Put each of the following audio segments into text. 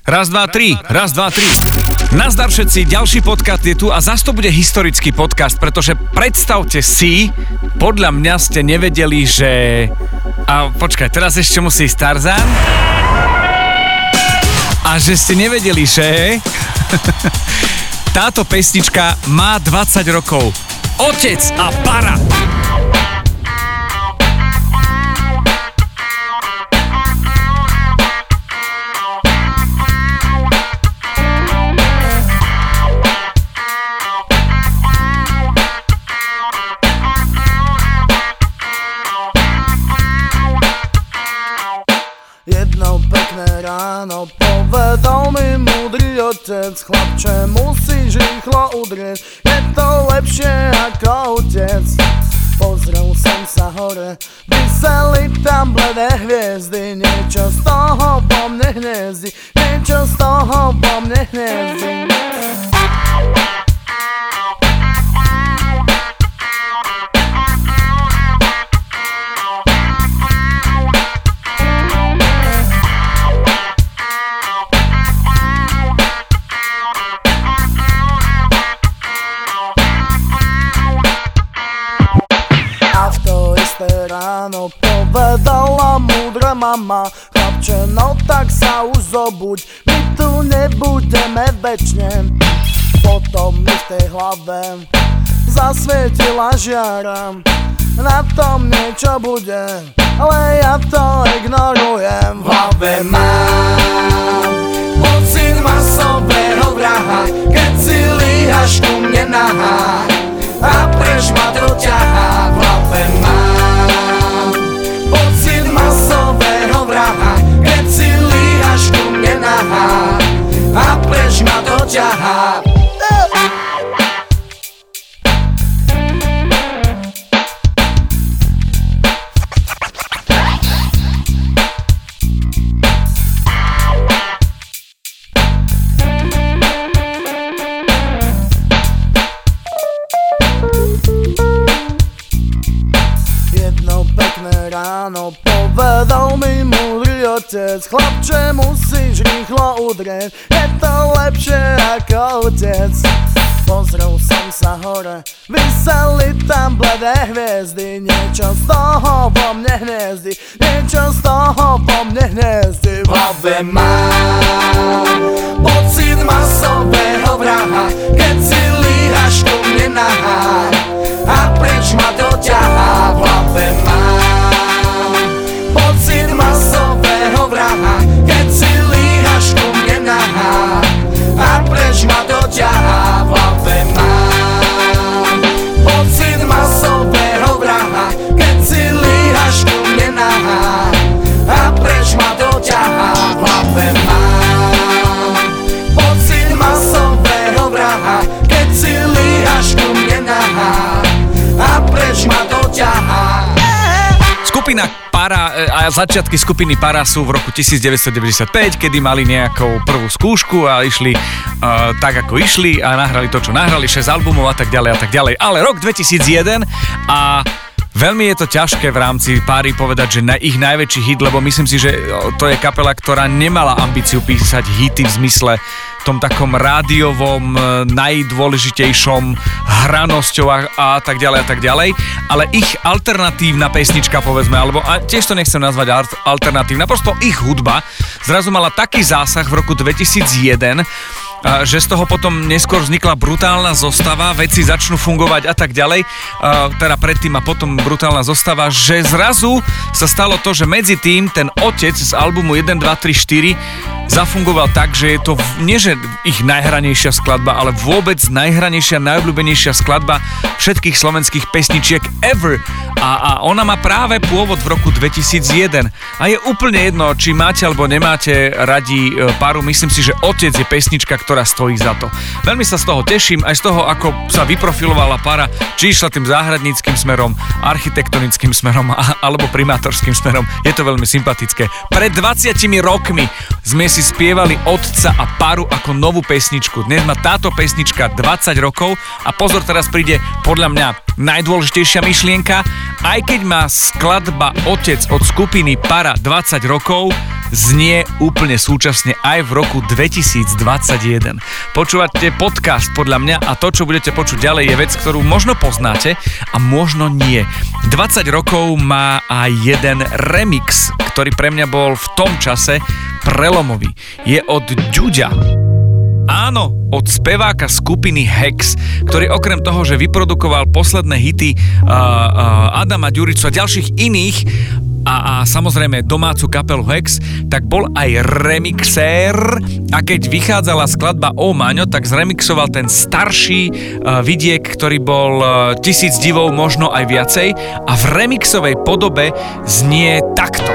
Raz, dva, tri. Nazdar všetci, ďalší podcast je tu a zas to bude historický podcast, pretože predstavte si, podľa mňa ste nevedeli, že... A počkaj, teraz ešte musí ísť Tarzán. A že ste nevedeli, že... Táto pesnička má 20 rokov. Otec a para. Jedno pekné ráno povedal mi múdry otec: chlapče, musíš rýchlo udrieť, je to lepšie ako utec. Pozrel som sa hore, vyseli tam bledé hviezdy, niečo z toho po mne hniezdi, niečo z toho po mne hniezdi. Ráno povedala múdra mama: chlapče, no tak sa už zobuď, my tu nebudeme večne. Potom mi v tej hlave zasvietila žiara, na tom niečo bude, ale ja to ignorujem. V hlave mám pocit masového vraha, keď si líhaš ku mne nahá a preč ma to ťahá. V hlave mám pocit masového vraha, keď si líhaš ku mne nahá a preč ma to ťahá. Ráno povedal mi múdry otec: chlapče, musíš rýchlo udrieť, je to lepšie ako utec. Pozrel som sa hore, vyseli tam bledé hviezdy, niečo z toho po mne hniezdi, niečo z toho po mne hniezdi. V hlave mám pocit masového vraha, keď si líhaš ku mne nahá a preč ma to ťahá. V hlave mám pocit masového vraha, keď si líhaš ku mne nahá a preč ma to ťahá. V hlave mám pocit masového vraha, keď si líhaš ku mne nahá a preč ma to ťahá. V hlave mám pocit masového vraha, keď si líhaš ku mne nahá a preč ma to ťahá. Skupina Para a začiatky skupiny Para sú v roku 1995, kedy mali nejakú prvú skúšku a išli tak, ako išli a nahrali to, čo nahrali, 6 albumov a tak ďalej. Ale rok 2001 a veľmi je to ťažké v rámci Páry povedať, že ich najväčší hit, lebo myslím si, že to je kapela, ktorá nemala ambíciu písať hity v zmysle tom takom rádiovom, najdôležitejšom hranosťou a tak ďalej, ale ich alternatívna pesnička, povedzme, alebo a tiež to nechcem nazvať alternatívna, prosto ich hudba zrazu mala taký zásah v roku 2001, že z toho potom neskôr vznikla brutálna zostava, veci začnú fungovať a tak ďalej, teda predtým a potom brutálna zostava, že zrazu sa stalo to, že medzi tým ten otec z albumu 1, 2, 3, 4 zafungoval tak, že je to nie že ich najhranejšia skladba, ale vôbec najhranejšia, najobľúbenejšia skladba všetkých slovenských pesničiek ever. A ona má práve pôvod v roku 2001. A je úplne jedno, či máte alebo nemáte radi Paru. Myslím si, že Otec je pesnička, ktorá stojí za to. Veľmi sa z toho teším, aj z toho, ako sa vyprofilovala Para, či išla tým záhradníckym smerom, architektonickým smerom alebo primátorským smerom. Je to veľmi sympatické. Pred 20 rokmi sme si si spievali Otca a Paru ako novú pesničku. Dnes má táto pesnička 20 rokov a pozor, teraz príde podľa mňa najdôležitejšia myšlienka. Aj keď má skladba Otec od skupiny Para 20 rokov, znie úplne súčasne aj v roku 2021. Počúvate podcast podľa mňa a to, čo budete počuť ďalej, je vec, ktorú možno poznáte a možno nie. 20 rokov má aj jeden remix, ktorý pre mňa bol v tom čase prelomový. Je od Ďuďa. Áno, od speváka skupiny Hex, ktorý okrem toho, že vyprodukoval posledné hity Adama Ďuricu a ďalších iných a samozrejme domácu kapelu Hex, tak bol aj remixér a keď vychádzala skladba O Maňo, tak zremixoval ten starší vidiek, ktorý bol 1000 divov, možno aj viacej a v remixovej podobe znie takto.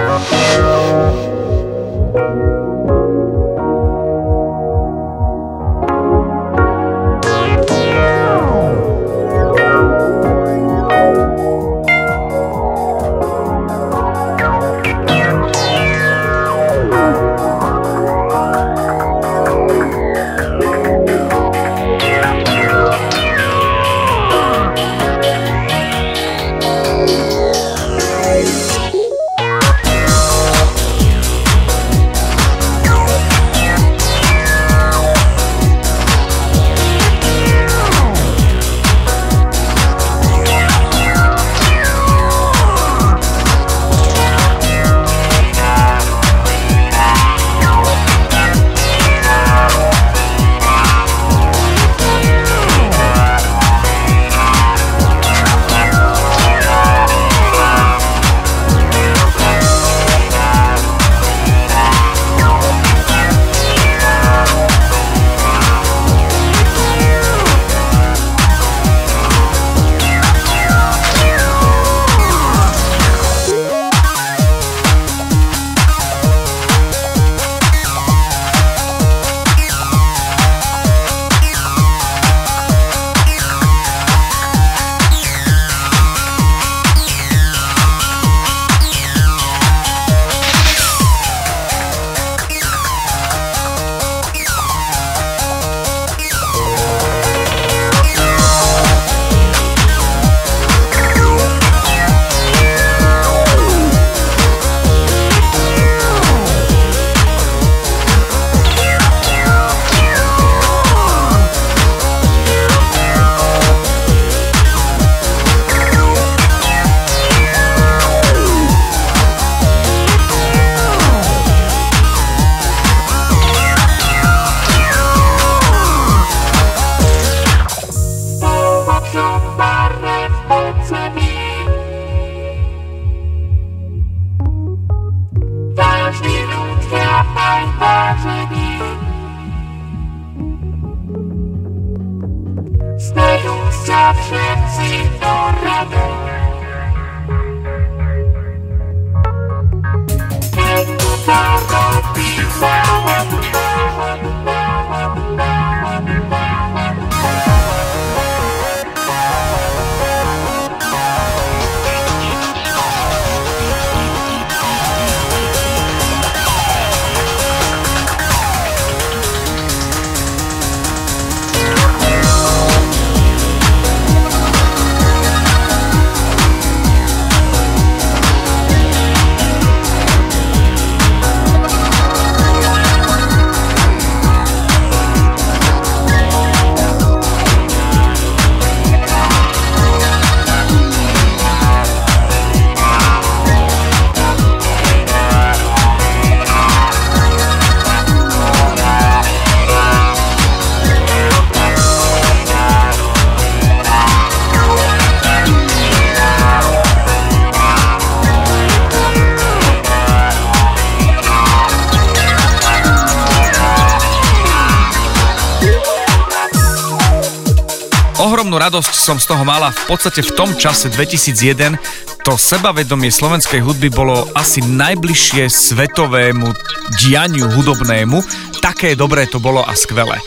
Ohromnú radosť som z toho mala v podstate v tom čase 2001. To sebavedomie slovenskej hudby bolo asi najbližšie svetovému dianiu hudobnému. Také dobré to bolo a skvelé.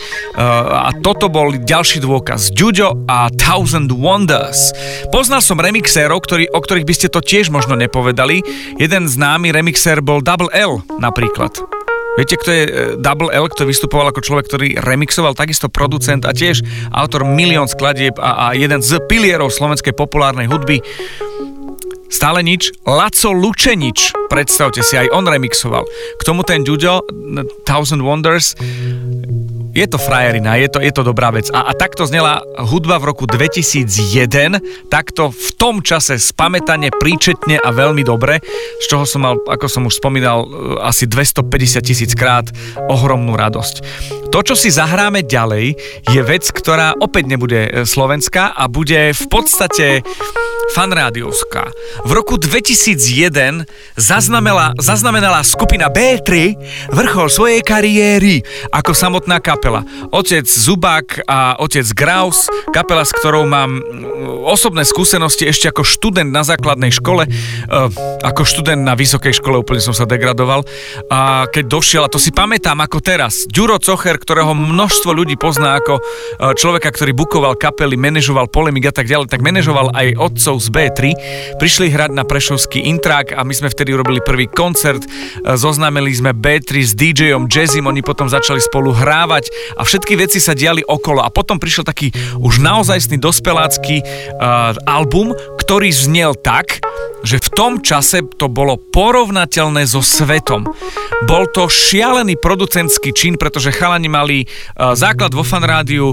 A toto bol ďalší dôkaz. Ďuďo a Thousand Wonders. Poznal som remixérov, o ktorých by ste to tiež možno nepovedali. Jeden známy remixér bol Double L napríklad. Viete, kto je Double L, kto vystupoval ako človek, ktorý remixoval, takisto producent a tiež autor milión skladieb a jeden z pilierov slovenskej populárnej hudby. Stále nič. Laco Lučenič, predstavte si, aj on remixoval. K tomu ten Ďuďo, Thousand Wonders. Je to frajerina, je to dobrá vec. A takto znela hudba v roku 2001, takto v tom čase spamätane, príčetne a veľmi dobre, z čoho som mal, ako som už spomínal, asi 250 000 krát ohromnú radosť. To, čo si zahráme ďalej, je vec, ktorá opäť nebude slovenská a bude v podstate fanrádiovská. V roku 2001 zaznamenala skupina B3 vrchol svojej kariéry ako samotná kapela. Otec Zubák a otec Graus, kapela, s ktorou mám osobné skúsenosti ešte ako študent na základnej škole, ako študent na vysokej škole úplne som sa degradoval. A keď došiel, a to si pamätám ako teraz, Ďuro Cocher, ktorého množstvo ľudí pozná ako človeka, ktorý bukoval kapely, manažoval Polemik a tak ďalej, tak manažoval aj otcov z B3. Prišli hrať na prešovský Intrák a my sme vtedy urobili prvý koncert. Zoznámili sme B3 s DJom Jazzym, oni potom začali spolu hrávať a všetky veci sa diali okolo. A potom prišiel taký už naozajstný dospelácky album, ktorý znel tak, že v tom čase to bolo porovnateľné so svetom. Bol to šialený producentský čin, pretože chalani mali základ vo fanrádiu,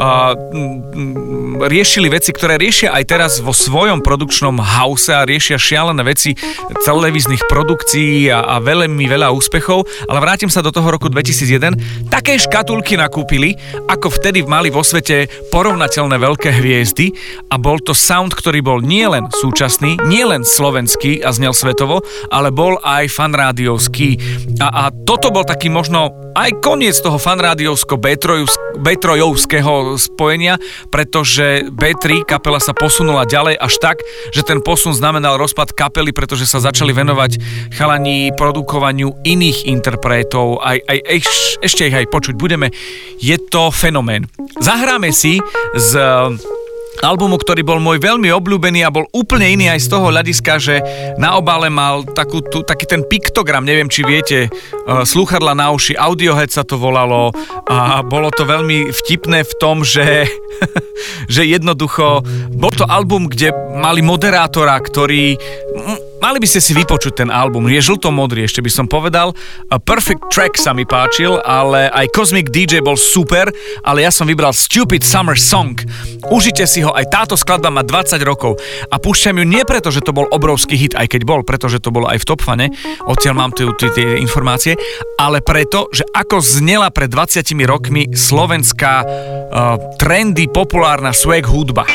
riešili veci, ktoré riešia aj teraz vo svojom produkčnom house a riešia šialené veci televíznych produkcií a veľa úspechov, ale vrátim sa do toho roku 2001. Také škatulky nakúpili, ako vtedy mali vo svete porovnateľné veľké hviezdy a bol to sound, ktorý bol nielen súčasný, nielen slovenský a znel svetovo, ale bol aj fanrádiovský. A toto bol taký možno aj koniec toho fanrádiovsko-B3-ovského spojenia, pretože B3 kapela sa posunula ďalej až tak, že ten posun znamenal rozpad kapely, pretože sa začali venovať chalani produkovaniu iných interpretov, ešte ich aj počuť budeme. Je to fenomén. Zahráme si z albumu, ktorý bol môj veľmi obľúbený a bol úplne iný aj z toho hľadiska, že na obale mal taký ten piktogram, neviem, či viete, slúchadla na uši, Audiohead sa to volalo a bolo to veľmi vtipné v tom, že jednoducho bol to album, kde mali moderátora, ktorý mali by ste si vypočuť ten album, je žlto-modrý, ešte by som povedal. Perfect Track sa mi páčil, ale aj Cosmic DJ bol super, ale ja som vybral Stupid Summer Song. Užite si ho, aj táto skladba má 20 rokov a púšťam ju nie preto, že to bol obrovský hit, aj keď bol, pretože to bolo aj v Top Fane, odtiaľ mám tie informácie, ale preto, že ako znela pred 20 rokmi slovenská trendy, populárna swag hudba.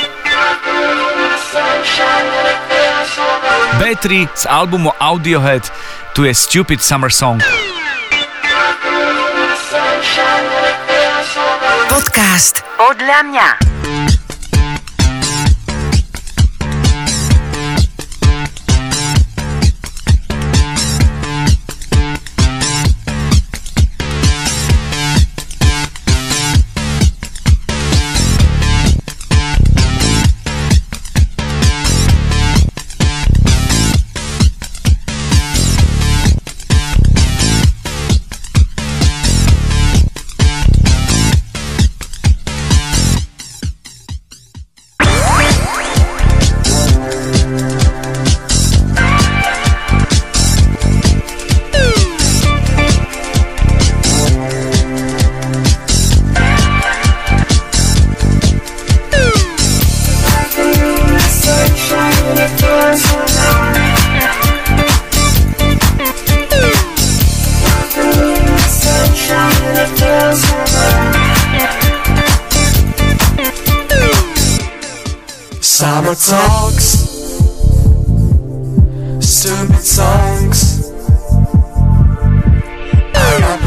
B3 z albumu Audiohead, tu je Stupid Summer Song. Podcast Podľa mňa. Summer talks, stupid songs. I got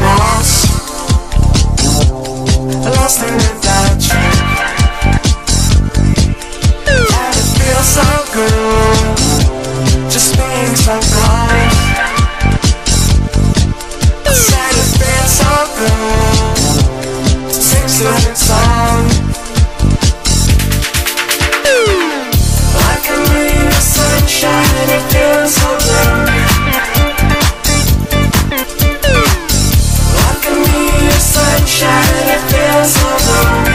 lost in the touch, and it feels so good, just being so close. I said it feels so good to sing stupid songs. Like a ray of sunshine, it feels so good. sunshine, it feels so good.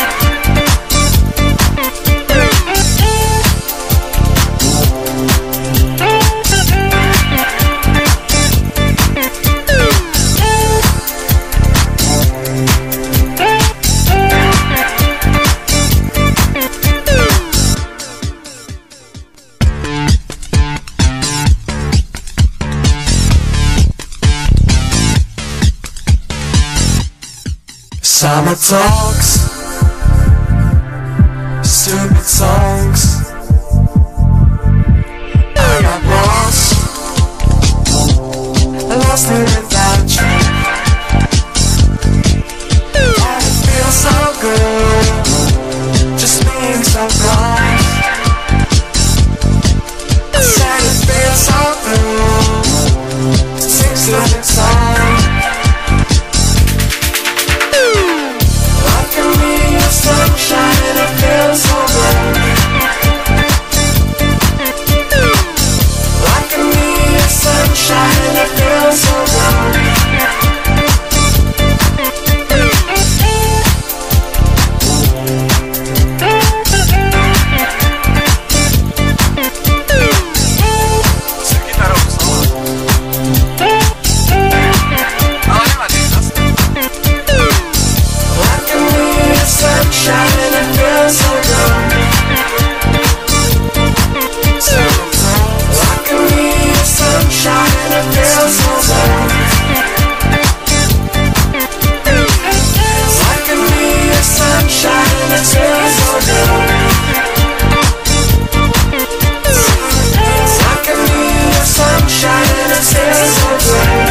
Summer talks, stupid songs. I got lost in without you. And it feels so good, just being so blind. I said it feels so good, to sing stupid songs. Sunshine, it feels so good. Like a me, sunshine, it feels so good. Sunshine, it feels so good. Like a me, sunshine, it feels so good. Like a me, sunshine, it feels so good. Like a me, sunshine, it feels so good.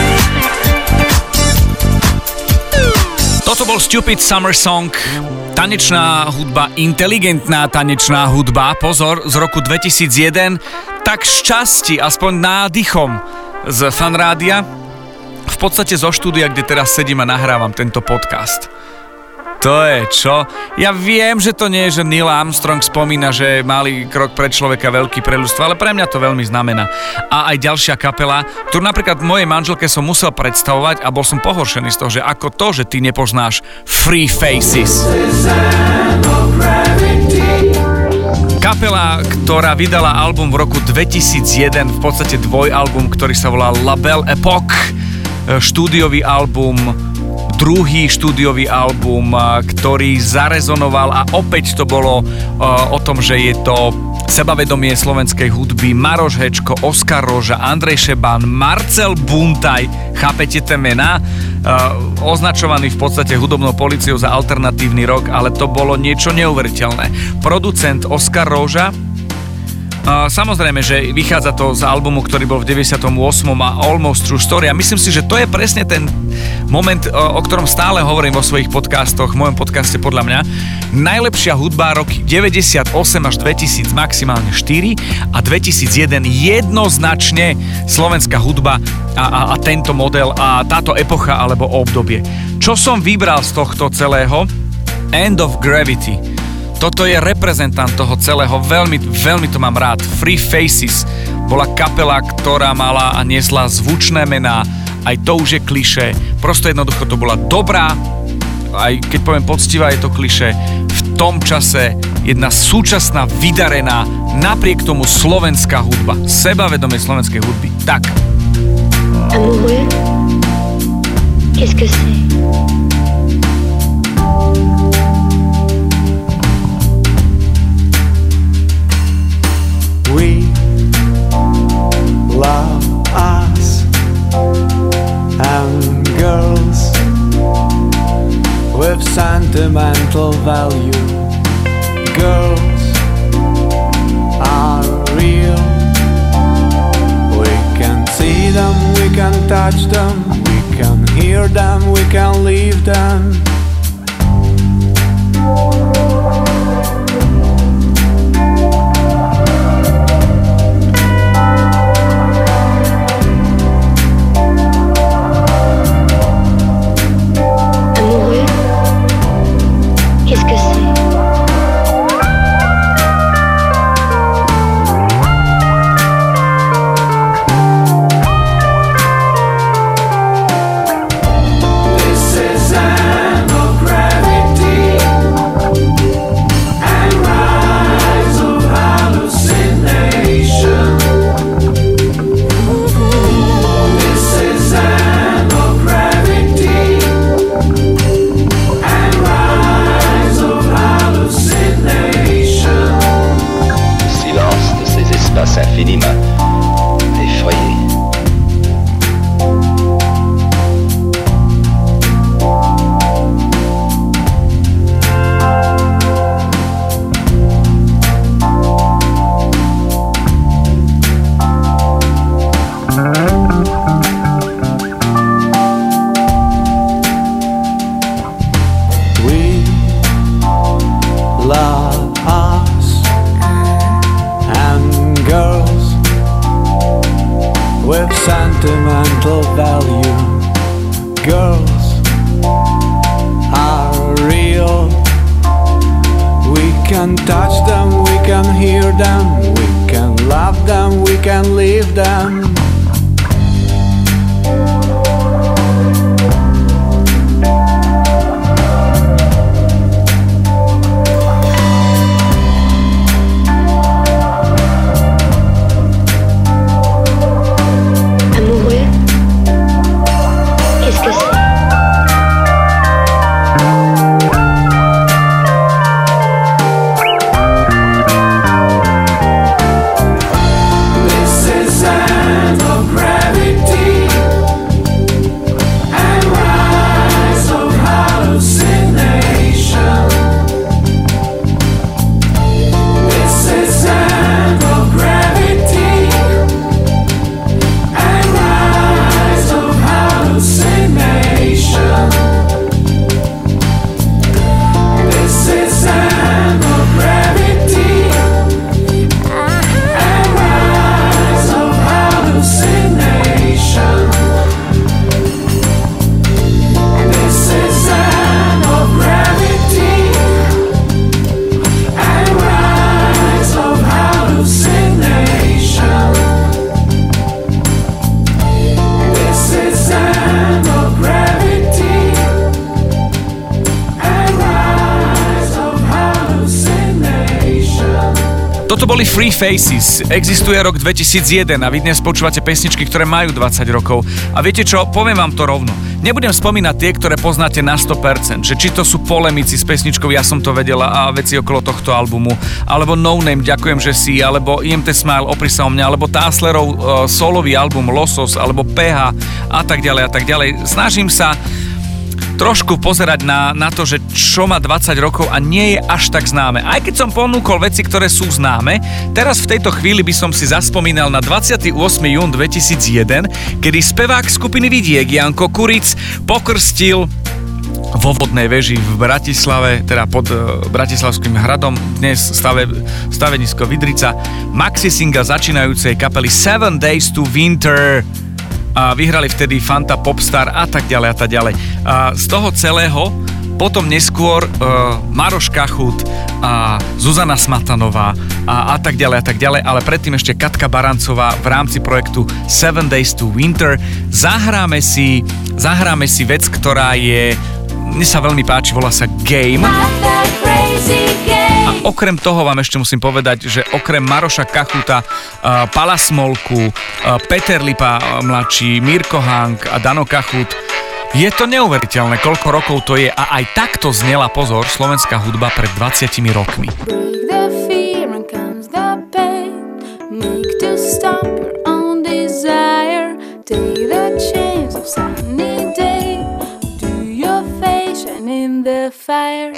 Toto bol Stupid Summer Song, tanečná hudba, inteligentná tanečná hudba, pozor, z roku 2001, tak šťastí, aspoň nádychom z Fanrádia, v podstate zo štúdia, kde teraz sedím a nahrávam tento podcast. To je čo? Ja viem, že to nie je, že Neil Armstrong spomína, že malý krok pre človeka, veľký pre ľudstvo, ale pre mňa to veľmi znamená. A aj ďalšia kapela, ktorú napríklad mojej manželke som musel predstavovať a bol som pohoršený z toho, že ako to, že ty nepoznáš Free Faces. Kapela, ktorá vydala album v roku 2001, v podstate dvojalbum, ktorý sa volal La Belle Époque, štúdiový album, druhý štúdiový album, ktorý zarezonoval a opäť to bolo o tom, že je to sebavedomie slovenskej hudby. Maroš Hečko, Oskar Roža, Andrej Šeban, Marcel Buntaj, chápete tie mená? Označovaný v podstate hudobnou políciou za alternatívny rock, ale to bolo niečo neuveriteľné. Producent Oskar Roža, samozrejme, že vychádza to z albumu, ktorý bol v 98. a Almost True Story a myslím si, že to je presne ten moment, o ktorom stále hovorím vo svojich podcastoch, v mojom podcaste podľa mňa. Najlepšia hudba roky 98 až 2000, maximálne 4 a 2001 jednoznačne slovenská hudba a tento model a táto epocha alebo obdobie. Čo som vybral z tohto celého? End of Gravity. Toto je reprezentant toho celého, veľmi to mám rád. Free Faces bola kapela, ktorá mala a niesla zvučné mená, aj to už je klišé. Prosto jednoducho to bola dobrá, aj keď poviem poctivá, je to klišé. V tom čase jedna súčasná, vydarená, napriek tomu slovenská hudba, sebavedomie slovenskej hudby. Tak. Amoureux, qu'est-ce que c'est? We love us and girls with sentimental value. Girls are real. We can see them, we can touch them, we can hear them, we can leave them. Qu'est-ce que c'est? This is value. Girls are real. We can touch them, we can hear them, we can love them, we can leave them. Toto boli Free Faces. Existuje rok 2001 a vy dnes počúvate pesničky, ktoré majú 20 rokov. A viete čo? Poviem vám to rovno. Nebudem spomínať tie, ktoré poznáte na 100%, že či to sú polemici s pesničkou Ja som to vedela a veci okolo tohto albumu, alebo No Name Ďakujem, že si, alebo IMT Smile Opri sa o mňa, alebo Táslerov solový album Losos, alebo PH a tak ďalej a tak ďalej. Snažím sa trošku pozerať na to, že čo má 20 rokov a nie je až tak známe. Aj keď som ponúkol veci, ktoré sú známe, teraz v tejto chvíli by som si zaspomínal na 28. jún 2001, kedy spevák skupiny Vidiek Janko Kuric pokrstil vo Vodnej veži v Bratislave, teda pod Bratislavským hradom, dnes stavenisko Vidrica, maxi single začínajúcej kapely 7 Days to Winter. A vyhrali vtedy Fanta Popstar a tak ďalej a tak ďalej. A z toho celého potom neskôr Maroš Kachut a Zuzana Smatanová a tak ďalej, ale predtým ešte Katka Barancová v rámci projektu 7 Days to Winter. Zahráme si vec, ktorá je, mne sa veľmi páči, volá sa Game. A okrem toho vám ešte musím povedať, že okrem Maroša Kachuta, Pala Smolku, Peter Lipa mladší, Mirko Hank a Dano Kachut, je to neuveriteľné, koľko rokov to je a aj takto znela, pozor, slovenská hudba pred 20 rokmi. Break the fear and comes the pain. Make to stop your own desire. Take the chance of sunny day. Do your face shine in the fire.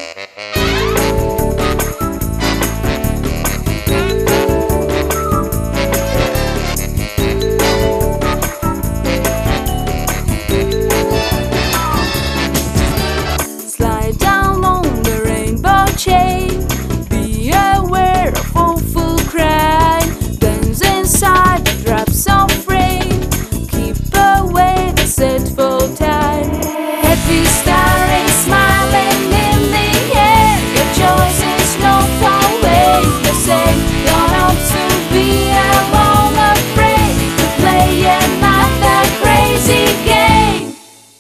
Be aware of awful crime. Dance inside the drops of rain. Keep away the set for time. Happy star is smiling in the air. Your choice is not always the same. Don't have to be alone, afraid to play another crazy game.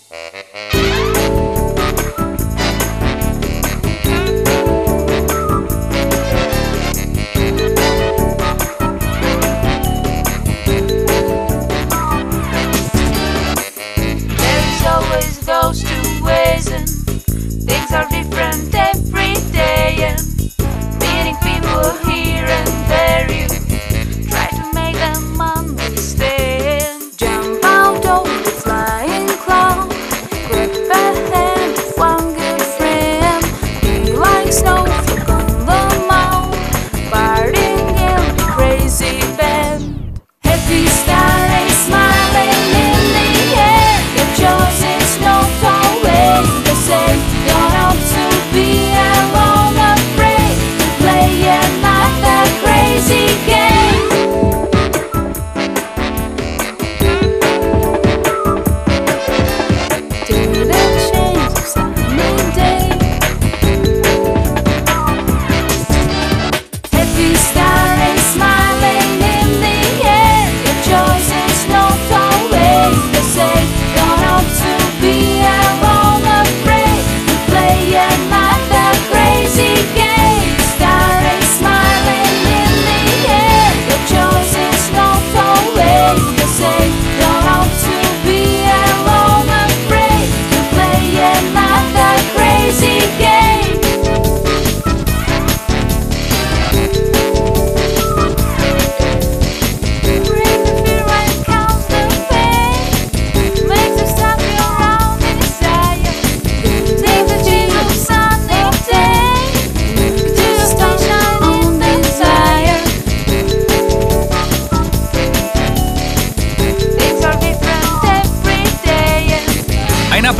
Goes two ways and things are different every day, and meeting people here and there, you try to make them understand. Jump out of the flying cloud, grab a hand of one good friend, be like snowflake on the mound, partying in the crazy band. Happy star is smiling in the air. Your choice is not always the same. Don't have to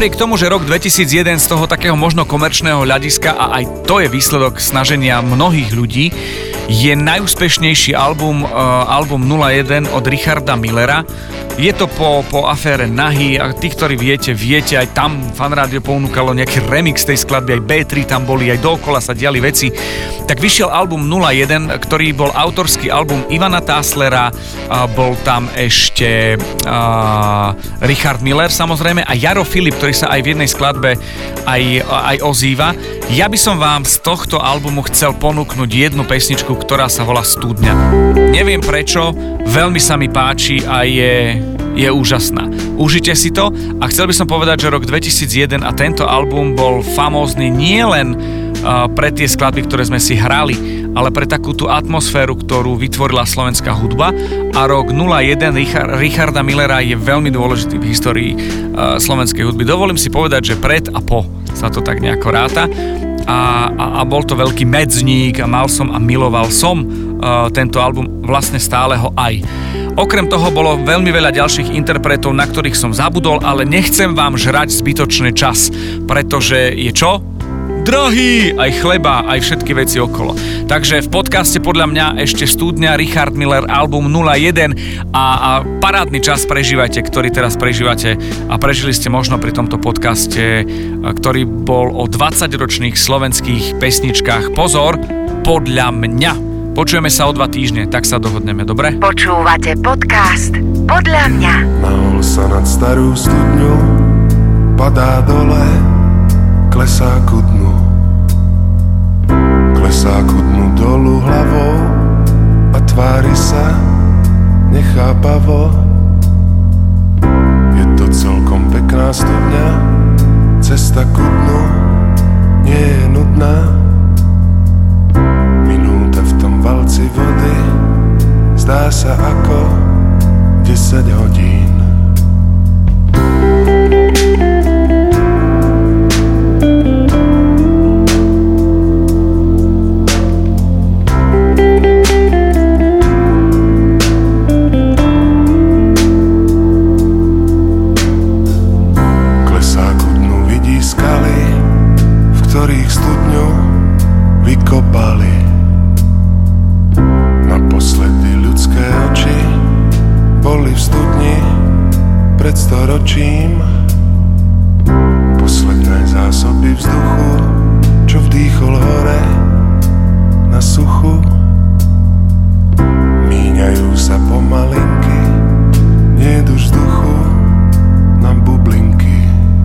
napriek tomu, že rok 2001 z toho takého možno komerčného hľadiska, a aj to je výsledok snaženia mnohých ľudí, je najúspešnejší album 01 od Richarda Millera. Je to po afére Nahy, a tí, ktorí viete, aj tam Fan Rádio ponúkalo nejaký remix tej skladby, aj B3 tam boli, aj dookola sa diali veci. Tak vyšiel album 01, ktorý bol autorský album Ivana Táslera, bol tam ešte Richard Miller samozrejme a Jaro Filip, ktorý sa aj v jednej skladbe aj ozýva. Ja by som vám z tohto albumu chcel ponúknuť jednu pesničku, ktorá sa volá Studňa. Neviem prečo, veľmi sa mi páči a je úžasná. Užite si to a chcel by som povedať, že rok 2001 a tento album bol famózny nielen pre tie skladby, ktoré sme si hrali, ale pre takú tú atmosféru, ktorú vytvorila slovenská hudba, a rok 01 Richarda Millera je veľmi dôležitý v histórii slovenskej hudby. Dovolím si povedať, že pred a po sa to tak nejako ráta a bol to veľký medzník a mal som a miloval som tento album, vlastne stále ho aj. Okrem toho bolo veľmi veľa ďalších interpretov, na ktorých som zabudol, ale nechcem vám žrať zbytočný čas, pretože je čo? Drahý! Aj chleba, aj všetky veci okolo. Takže v podcaste podľa mňa ešte Studňa, Richard Miller, album 01 a parádny čas prežívajte, ktorý teraz prežívate a prežili ste možno pri tomto podcaste, ktorý bol o 20-ročných slovenských pesničkách. Pozor, podľa mňa. Počujeme sa o 2 týždne, tak sa dohodneme, dobre? Počúvate podcast Podľa mňa. Nahol sa nad starú studňu, padá dole, klesá ku dnu. Klesá ku dnu dolu hlavou a tvári sa nechápavo. Je to celkom pekná studňa, cesta ku dnu nie je nudná. Minúta v tom valci vody zdá sa ako 10 hodín. Vykopali naposledy ľudské oči, boli v studni pred storočím. Posledné zásoby vzduchu, čo vdýchol hore na suchu, míňajú sa pomalinky, niedu vzduchu na bublinky.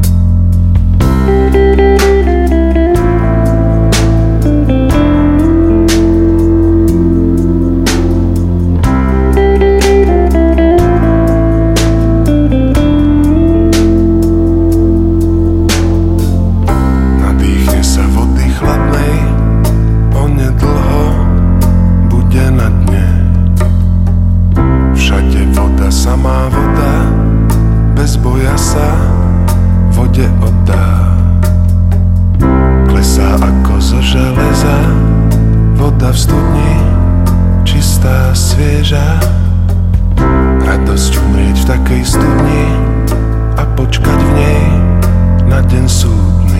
Samá voda, bez boja sa vode oddá. Klesá ako zo železa, voda v studni, čistá, svieža. Radosť umrieť v takej studni a počkať v nej na deň súdny.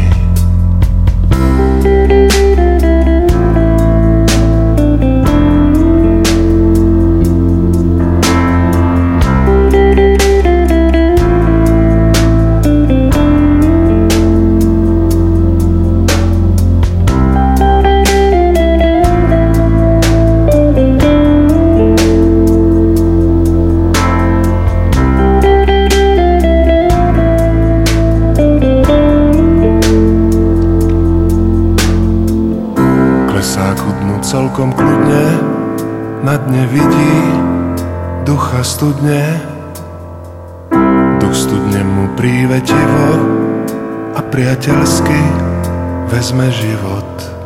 Celkom kľudne na dne vidí ducha studne. Duch studne mu prívetivo a priateľsky vezme život.